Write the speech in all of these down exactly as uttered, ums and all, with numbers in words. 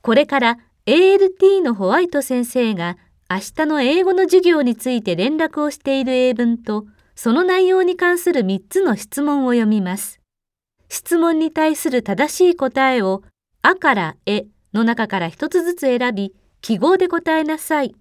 これから エーエルティー のホワイト先生が明日の英語の授業について連絡をしている英文と、その内容に関するみっつの質問を読みます。質問に対する正しい答えを、あからえの中から一つずつ選び、記号で答えなさい。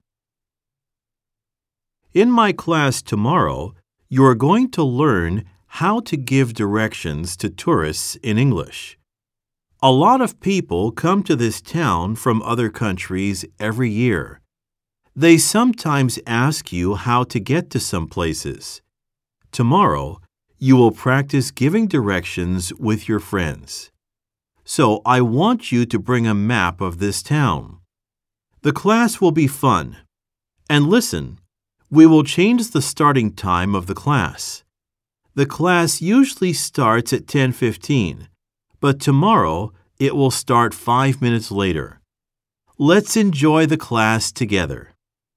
In my class tomorrow, you are going to learn how to give directions to tourists in English. A lot of people come to this town from other countries every year. They sometimes ask you how to get to some places. Tomorrow, you will practice giving directions with your friends. So I want you to bring a map of this town. The class will be fun. And listen, we will change the starting time of the class. The class usually starts at ten fifteen, but tomorrow it will start five minutes later. Let's enjoy the class together.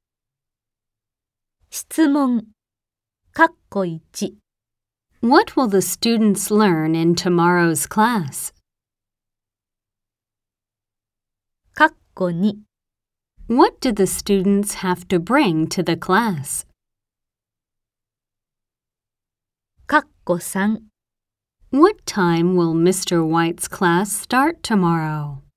質問かっこいち What will the students learn in tomorrow's class? かっこに What do the students have to bring to the class? かっこさん What time will Mister White's class start tomorrow?